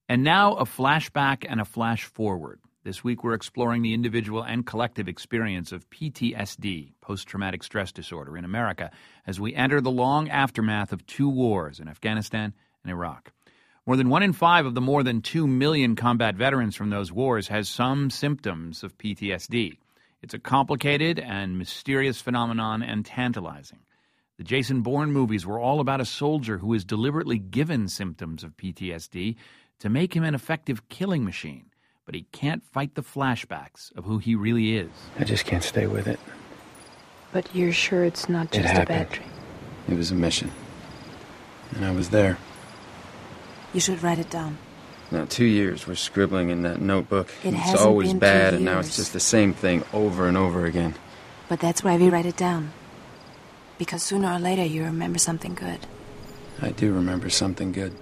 And now a flashback and a flash forward. This week we're exploring the individual and collective experience of PTSD, post-traumatic stress disorder, in America as we enter the long aftermath of two wars in Afghanistan and Iraq. More than 1 in 5 of the more than 2 million combat veterans from those wars has some symptoms of PTSD. It's a complicated and mysterious phenomenon and tantalizing. The Jason Bourne movies were all about a soldier who is deliberately given symptoms of PTSD to make him an effective killing machine. But he can't fight the flashbacks of who he really is. I just can't stay with it. But you're sure it's not just a bad dream? It was a mission. And I was there. You should write it down. Now, 2 years we're scribbling in that notebook. It's always been bad, 2 and now it's years. just the same thing over and over again. But that's why we write it down. Because sooner or later you remember something good. I do remember something good.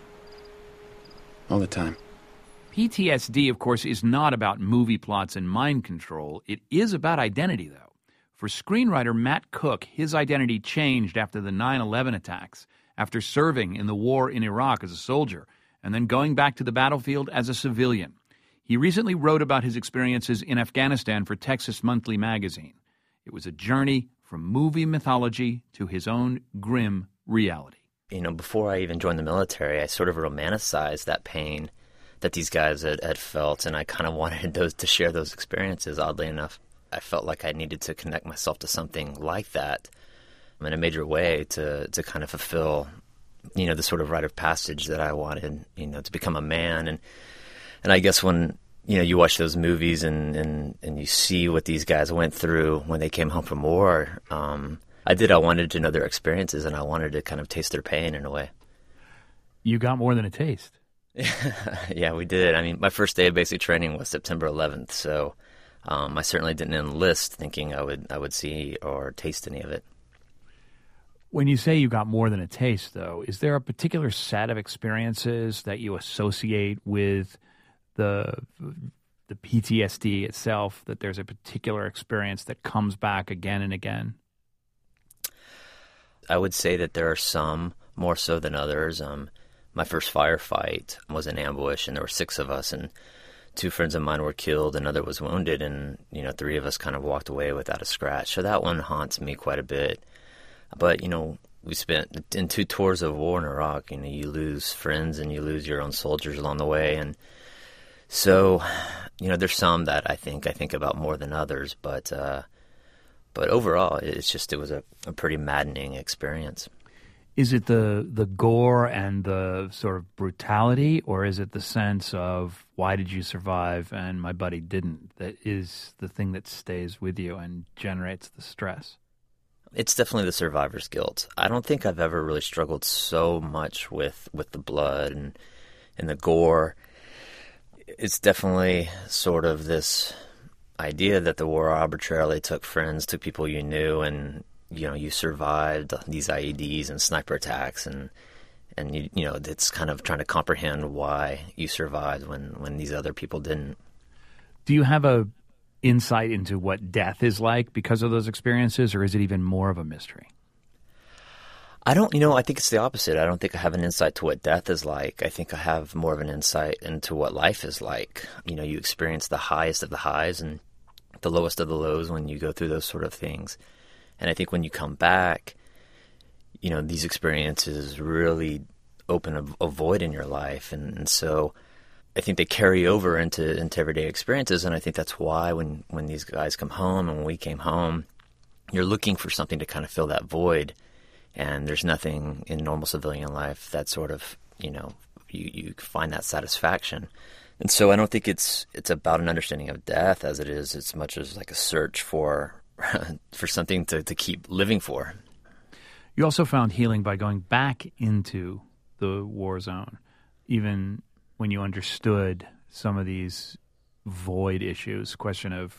All the time. PTSD, of course, is not about movie plots and mind control. It is about identity, though. For screenwriter Matt Cook, his identity changed after the 9/11 attacks, after serving in the war in Iraq as a soldier, and then going back to the battlefield as a civilian. He recently wrote about his experiences in Afghanistan for Texas Monthly magazine. It was a journey from movie mythology to his own grim reality. Before I even joined the military, I sort of romanticized that pain that these guys had felt, and I kind of wanted to share those experiences, oddly enough. I felt like I needed to connect myself to something like that in a major way to kind of fulfill, the sort of rite of passage that I wanted, to become a man. And I guess when, you watch those movies and you see what these guys went through when they came home from war, I wanted to know their experiences, and I wanted to kind of taste their pain in a way. You got more than a taste. Yeah, we did. I mean, my first day of basic training was September 11th, so I certainly didn't enlist thinking I would see or taste any of it. When you say you got more than a taste, though, is there a particular set of experiences that you associate with the PTSD itself, that there's a particular experience that comes back again and again? I would say that there are some more so than others. My first firefight was an ambush, and there were 6 of us, and 2 friends of mine were killed, another was wounded, and 3 of us kind of walked away without a scratch. So that one haunts me quite a bit. But we spent in 2 tours of war in Iraq. You lose friends and you lose your own soldiers along the way, and so there's some that I think about more than others. But overall, it was a pretty maddening experience. Is it the gore and the sort of brutality, or is it the sense of why did you survive and my buddy didn't, that is the thing that stays with you and generates the stress? It's definitely the survivor's guilt. I don't think I've ever really struggled so much with the blood and the gore. It's definitely sort of this idea that the war arbitrarily took friends, took people you knew, and you survived these IEDs and sniper attacks, and it's kind of trying to comprehend why you survived when these other people didn't. Do you have a insight into what death is like because of those experiences, or is it even more of a mystery? I don't, I think it's the opposite. I don't think I have an insight to what death is like. I think I have more of an insight into what life is like. You experience the highest of the highs and the lowest of the lows when you go through those sort of things. And I think when you come back, these experiences really open a void in your life. And so I think they carry over into everyday experiences. And I think that's why when these guys come home and when we came home, you're looking for something to kind of fill that void. And there's nothing in normal civilian life that sort of, you find that satisfaction. And so I don't think it's about an understanding of death as it is as much as like a search for something to keep living for. You also found healing by going back into the war zone, even when you understood some of these void issues, question of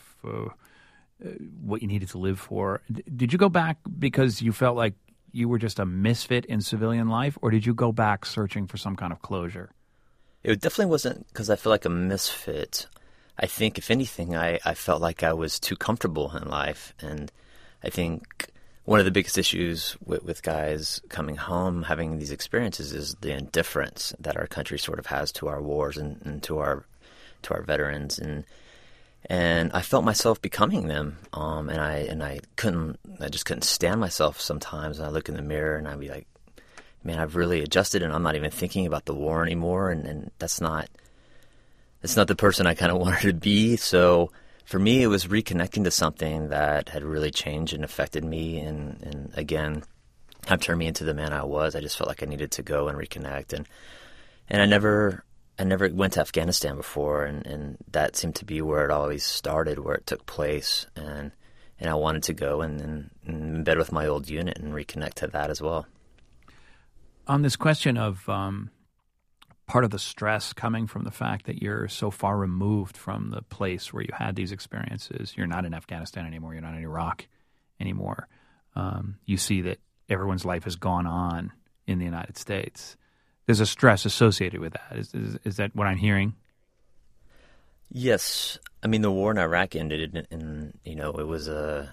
what you needed to live for. Did you go back because you felt like you were just a misfit in civilian life, or did you go back searching for some kind of closure? It definitely wasn't because I feel like a misfit. I think, if anything, I felt like I was too comfortable in life. And I think one of the biggest issues with guys coming home, having these experiences, is the indifference that our country sort of has to our wars and to our veterans, and I felt myself becoming them, and I just couldn't stand myself sometimes. And I look in the mirror and I'd be like, man, I've really adjusted, and I'm not even thinking about the war anymore, and that's not the person I kind of wanted to be. So for me, it was reconnecting to something that had really changed and affected me, and again, have turned me into the man I was. I just felt like I needed to go and reconnect, and I never went to Afghanistan before, and that seemed to be where it always started, where it took place, and I wanted to go and embed with my old unit and reconnect to that as well. On this question of part of the stress coming from the fact that you're so far removed from the place where you had these experiences. You're not in Afghanistan anymore. You're not in Iraq anymore. You see that everyone's life has gone on in the United States. There's a stress associated with that. Is that what I'm hearing? Yes. I mean, the war in Iraq ended, and it was a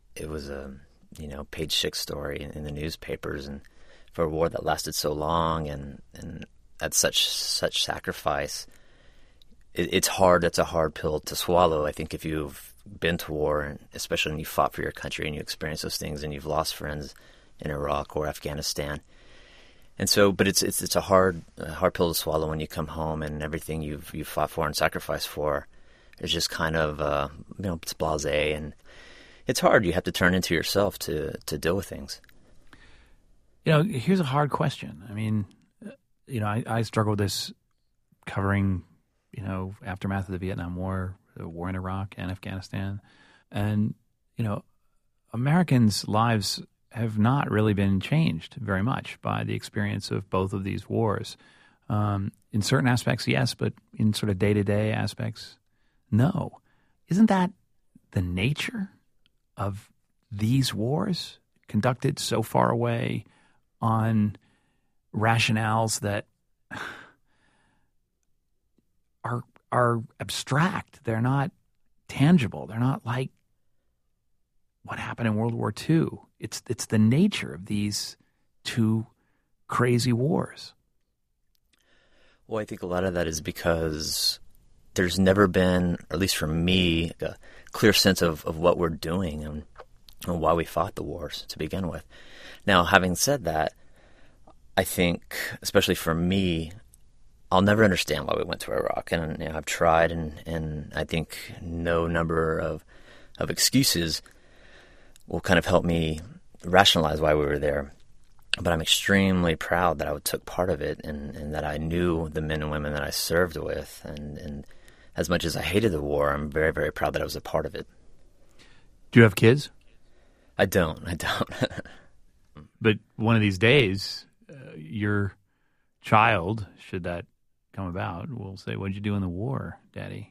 page 6 story in the newspapers, and for a war that lasted so long and at such sacrifice, it's hard. That's a hard pill to swallow. I think if you've been to war, and especially when you fought for your country and you experience those things, and you've lost friends in Iraq or Afghanistan, and so, but it's a hard pill to swallow when you come home and everything you've fought for and sacrificed for is just kind of it's blasé, and it's hard. You have to turn into yourself to deal with things. Here's a hard question. I mean, I struggle with this covering, aftermath of the Vietnam War, the war in Iraq and Afghanistan. And, Americans' lives have not really been changed very much by the experience of both of these wars. In certain aspects, yes, but in sort of day-to-day aspects, no. Isn't that the nature of these wars conducted so far away on rationales that are abstract? They're not tangible. They're not like what happened in World War II. It's the nature of these two crazy wars. Well, I think a lot of that is because there's never been, or at least for me, a clear sense of what we're doing and why we fought the wars to begin with. Now, having said that, I think, especially for me, I'll never understand why we went to Iraq. And I've tried, and I think no number of excuses will kind of help me rationalize why we were there. But I'm extremely proud that I took part of it, and that I knew the men and women that I served with. And as much as I hated the war, I'm very, very proud that I was a part of it. Do you have kids? I don't. But one of these days, your child, should that come about, will say, "What'd you do in the war, Daddy?"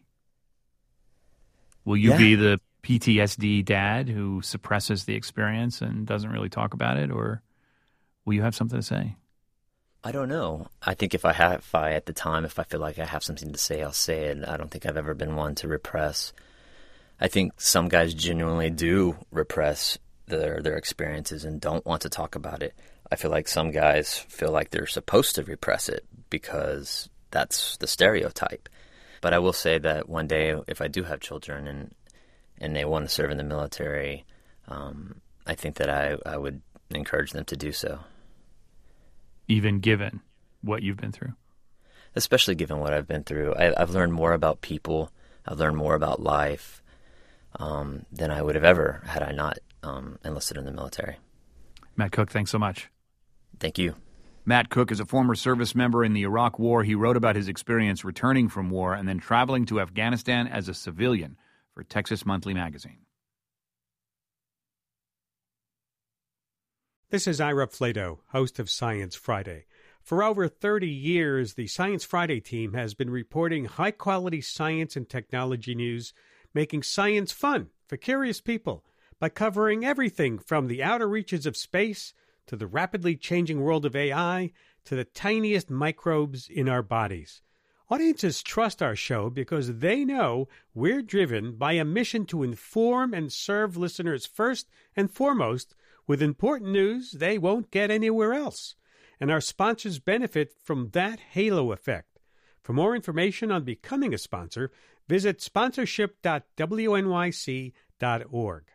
Will you be the PTSD dad who suppresses the experience and doesn't really talk about it, or will you have something to say? I don't know. I think if I at the time, if I feel like I have something to say, I'll say it. I don't think I've ever been one to repress. I think some guys genuinely do repress their experiences and don't want to talk about it. I feel like some guys feel like they're supposed to repress it because that's the stereotype. But I will say that one day, if I do have children and they want to serve in the military, I think that I would encourage them to do so. Even given what you've been through? Especially given what I've been through. I've learned more about people. I've learned more about life than I would have ever had I not enlisted in the military. Matt Cook, thanks so much. Thank you. Matt Cook is a former service member in the Iraq War. He wrote about his experience returning from war and then traveling to Afghanistan as a civilian for Texas Monthly Magazine. This is Ira Flato, host of Science Friday. For over 30 years, the Science Friday team has been reporting high-quality science and technology news, making science fun for curious people by covering everything from the outer reaches of space to the rapidly changing world of AI to the tiniest microbes in our bodies. Audiences trust our show because they know we're driven by a mission to inform and serve listeners first and foremost with important news they won't get anywhere else. And our sponsors benefit from that halo effect. For more information on becoming a sponsor, visit sponsorship.wnyc.org.